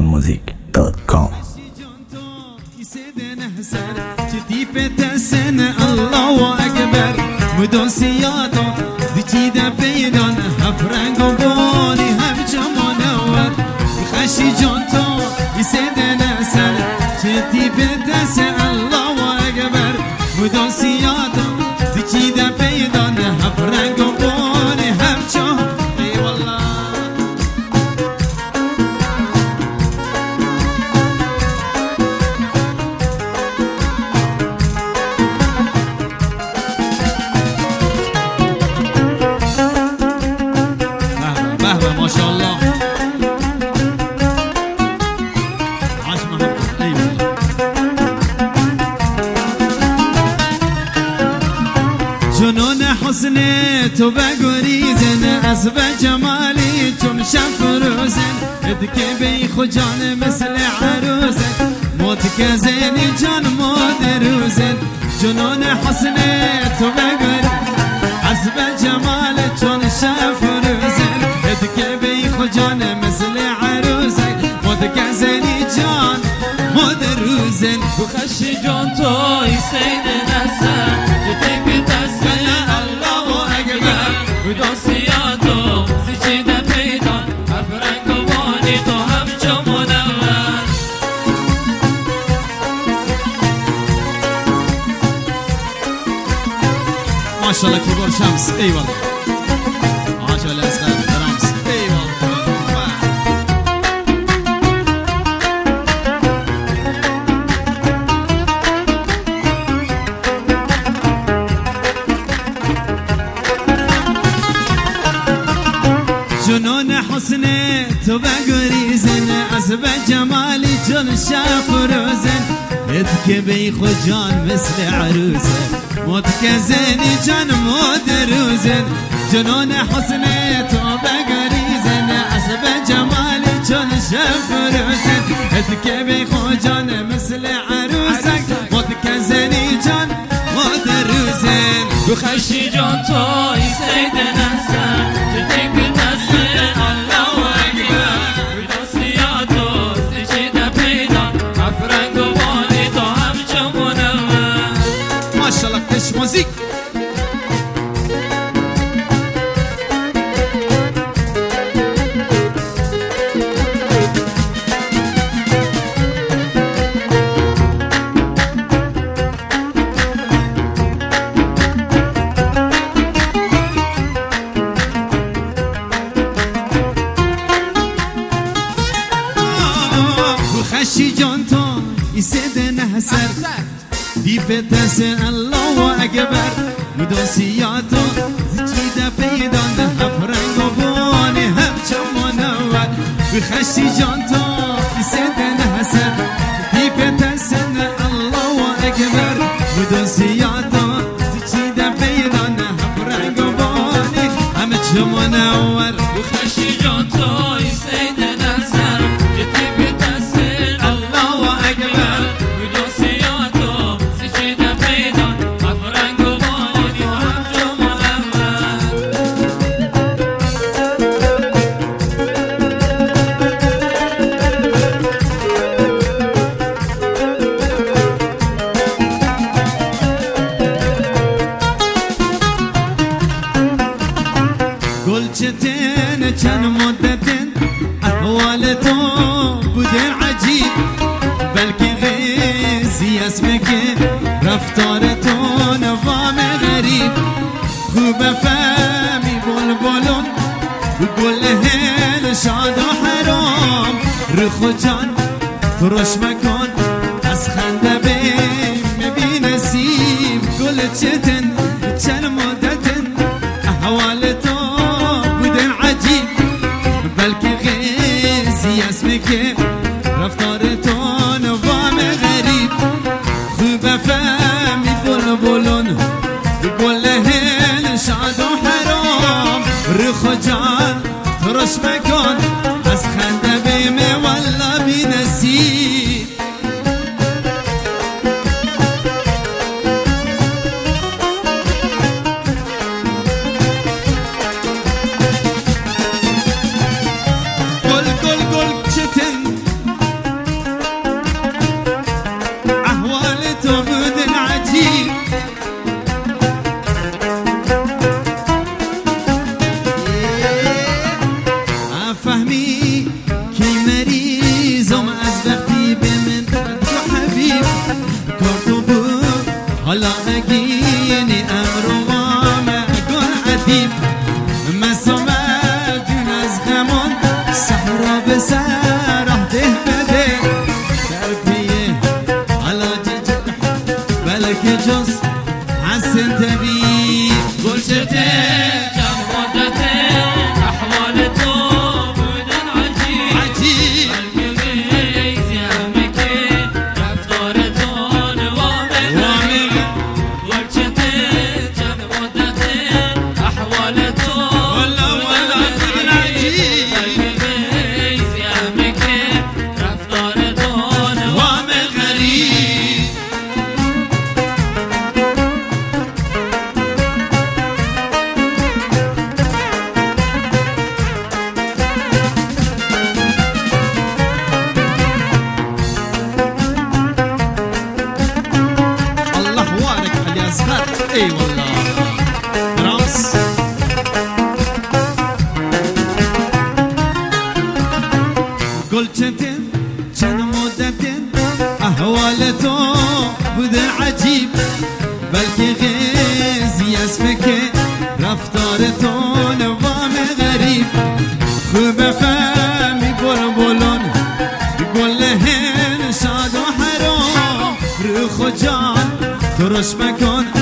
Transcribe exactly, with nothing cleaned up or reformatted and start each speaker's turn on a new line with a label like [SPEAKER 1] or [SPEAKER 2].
[SPEAKER 1] تلفن موزیک دات کام.
[SPEAKER 2] الله اكبر مدوسياتو ذكيدا بيدان هفرنگ و بوني همجا منور خشي جونتو يسيدنا سر جدي بدس الله اكبر مدوسياتو ذكيدا بيدان هفرنگ و بوني همجا اي والله ما شاء الله عاش محمد. ايوه جنون حسنت وبغريزن اسب جمالي چون شفروزن ادكي بي خجان مثل عروسن موتك زيني جان مودروزن جنون حسنت وبغريزن اسب جمالي چون شفروزن ادكي خجان مثل عروسك مودك زيني جان مودروزن
[SPEAKER 3] بخشي جان توي سيد نسا جتك تسبل الله أكبر ودوسياتو زيجيدا بيدان أفرنك واني تو هم جمونوان
[SPEAKER 2] ما شاء الله كبار شمس. اي والله عاش على أسغال رمز. اي والله جنون حسنت وبغريزن اسب جمالي جن شافروزن ادك بي خجان مثل عروسه موتك زيني جان مودروزن جنون حسنت وبغريزن اسب جمالي جن شافروزن ادك بي خجان مثل عروسك موتك زيني جان مودروزن
[SPEAKER 3] بخشي جان توي سيد نسا جتك تسبل الله أكبر ودوسياتو زيجيدا بيدان أفرنگ واني تو هم جمونوان
[SPEAKER 2] ما شاء الله كش موزيك. خشي جونتو يسيدنا سر دي بتس الله اكبر مدوسياتو زيجيدا بيدان هفرنگ و بوني همچه منور بخشي جونتو يسيدنا سر دي بتس الله اكبر مدوسياتو زيجيدا بيدان هفرنگ و بوني همچه منور
[SPEAKER 3] بخشي جانتو يسيدنا سر جتك
[SPEAKER 2] قلتين كان مدتين أهوالتو بدين عجيب بلكي غيزي اسمك رفتارتو نظام غريب خوب فهمي بلبلون بقول هيل شاد وحرام رخو جان ترش مكان از خنده بیم مبی نسیب قلتين كان مدتين أهوالتو بلكي غيزي اسمك رفتارتو نظام غريب خوب فهمي بلبلون بقول لهن شاد وحرام رخو جان ترش مكان از خنده بيمي والله بنسيب جز حسن تبی
[SPEAKER 3] گلچته چند مدته احوال تو بودن عجیب
[SPEAKER 2] عجیب
[SPEAKER 3] بلکه غیزی همه که رفتار تو نوامه گلچته چند مدته احوال تو
[SPEAKER 2] والله والله بودن عجیب
[SPEAKER 3] بلکه غیزی همه که رفتار تو نوامه غریب
[SPEAKER 2] الله وارك علي أصغر اي والله راس قلتن كان مدتن أهوالته بدا عجيب بلكي غيزي اسمك رفتارته نظام غريب خوب فهمي بلبلون يقول لهن شاد وحرام روخ جان ترش مكان